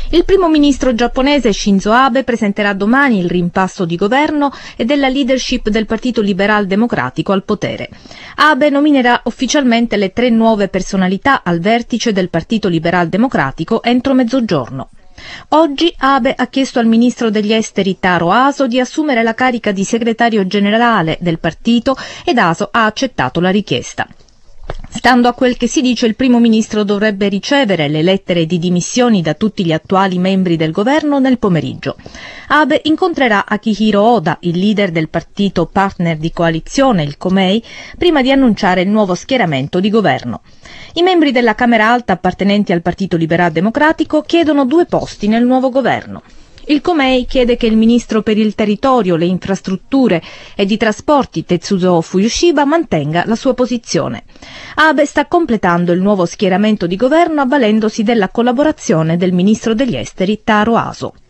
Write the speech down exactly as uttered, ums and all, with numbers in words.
Il primo ministro giapponese Shinzo Abe presenterà domani il rimpasto di governo e della leadership del Partito Liberal Democratico al potere. Abe nominerà ufficialmente le tre nuove personalità al vertice del Partito Liberal Democratico entro mezzogiorno. Oggi Abe ha chiesto al ministro degli esteri Taro Aso di assumere la carica di segretario generale del partito ed Aso ha accettato la richiesta. Stando a quel che si dice, il primo ministro dovrebbe ricevere le lettere di dimissioni da tutti gli attuali membri del governo nel pomeriggio. Abe incontrerà Akihiro Oda, il leader del partito partner di coalizione, il Komeij, prima di annunciare il nuovo schieramento di governo. I membri della Camera Alta appartenenti al Partito Liberal Democratico chiedono due posti nel nuovo governo. Il Komeij chiede che il ministro per il territorio, le infrastrutture e i trasporti Tetsuzo Fuyushiba mantenga la sua posizione. Abe sta completando il nuovo schieramento di governo avvalendosi della collaborazione del ministro degli esteri Taro Aso.